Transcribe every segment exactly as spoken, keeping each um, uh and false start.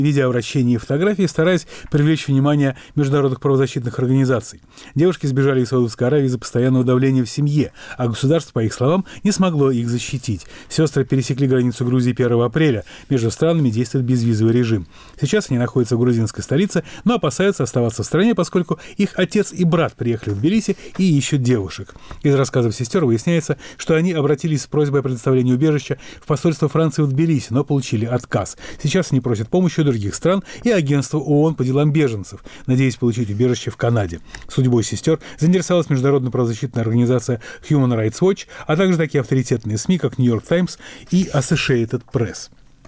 видеообращения и фотографии, стараясь привлечь внимание международных правозащитных организаций. Девушки сбежали из Саудовской Аравии из-за постоянного давления в семье, а государство, по их словам, не смогло их защитить. Сестры пересекли границу Грузии первого апреля. Между странами действует безвизовый режим. Сейчас они находятся в грузинской столице, но опасаются оставаться в стране, поскольку их отец и брат приехали в Тбилиси и ищут девушек. Из рассказов сестер выясняется, что они обратились с просьбой о предоставлении убежища в посольство Франции в Тбилиси, но получили отказ. Сейчас они просят помощи у других стран и агентства ООН по делам беженцев, надеясь получить убежище в Канаде. Судьбой сестер заинтересовалась международная правозащитная организация Human Rights Watch, а также такие авторитетные СМИ, как New York Times и Associated Press.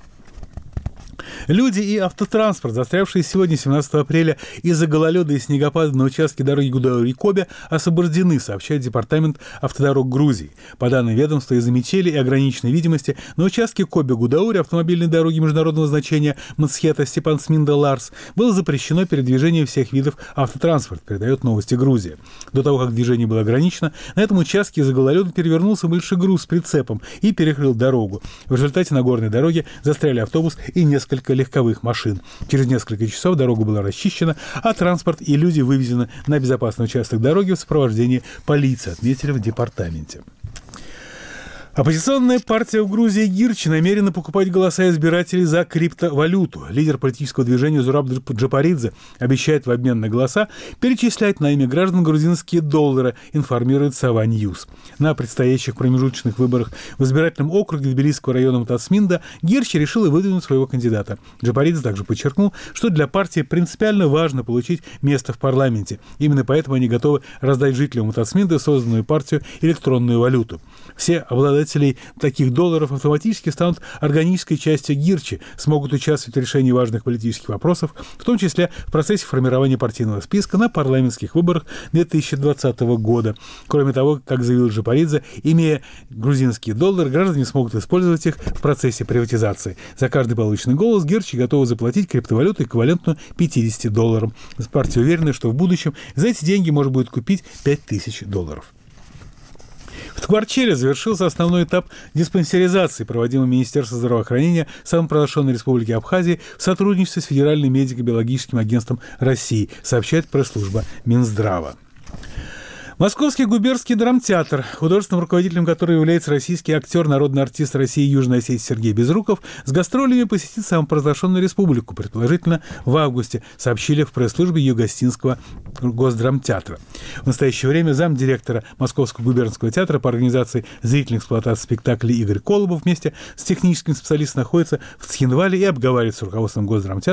Люди и автотранспорт, застрявшие сегодня, семнадцатого апреля, из-за гололеда и снегопада на участке дороги Гудаури-Кобе, освобождены, сообщает Департамент автодорог Грузии. По данным ведомства, из-за метели и ограниченной видимости на участке Кобе-Гудаури автомобильной дороги международного значения Мцхета-Степан-Сминда-Ларс было запрещено передвижение всех видов автотранспорта, передает Новости Грузия. До того, как движение было ограничено, на этом участке из-за гололеда перевернулся большой груз с прицепом и перекрыл дорогу. В результате на горной дороге застряли автобус и несколько легковых машин. Через несколько часов дорога была расчищена, а транспорт и люди вывезены на безопасный участок дороги в сопровождении полиции, отметили в департаменте. Оппозиционная партия в Грузии Гирчи намерена покупать голоса избирателей за криптовалюту. Лидер политического движения Зураб Джапаридзе обещает в обмен на голоса перечислять на имя граждан грузинские доллары, информирует Сава Ньюс. На предстоящих промежуточных выборах в избирательном округе Тбилисского района Мтацминда Гирчи решила выдвинуть своего кандидата. Джапаридзе также подчеркнул, что для партии принципиально важно получить место в парламенте. Именно поэтому они готовы раздать жителям Мтацминда созданную партию электронную валюту. Все обладатели таких долларов автоматически станут органической частью Гирчи, смогут участвовать в решении важных политических вопросов, в том числе в процессе формирования партийного списка на парламентских выборах две тысячи двадцатого года. Кроме того, как заявил Джапаридзе, имея грузинские доллары, граждане смогут использовать их в процессе приватизации. За каждый полученный голос Гирчи готовы заплатить криптовалюту, эквивалентную пятидесяти долларам. Партия уверена, что в будущем за эти деньги можно будет купить пять тысяч долларов. В Ткварчеле завершился основной этап диспансеризации, проводимый Министерством здравоохранения самопровозглашенной Республики Абхазии в сотрудничестве с Федеральным медико-биологическим агентством России, сообщает пресс-служба Минздрава. Московский губернский драмтеатр, художественным руководителем которого является российский актер, народный артист России и Южной Осетии Сергей Безруков, с гастролями посетит самопровозглашенную республику, предположительно в августе, сообщили в пресс-службе Югостинского госдрамтеатра. В настоящее время замдиректора Московского губернского театра по организации зрительной эксплуатации спектаклей Игорь Колобов вместе с техническим специалистом находится в Цхинвале и обговаривает с руководством госдрамтеатра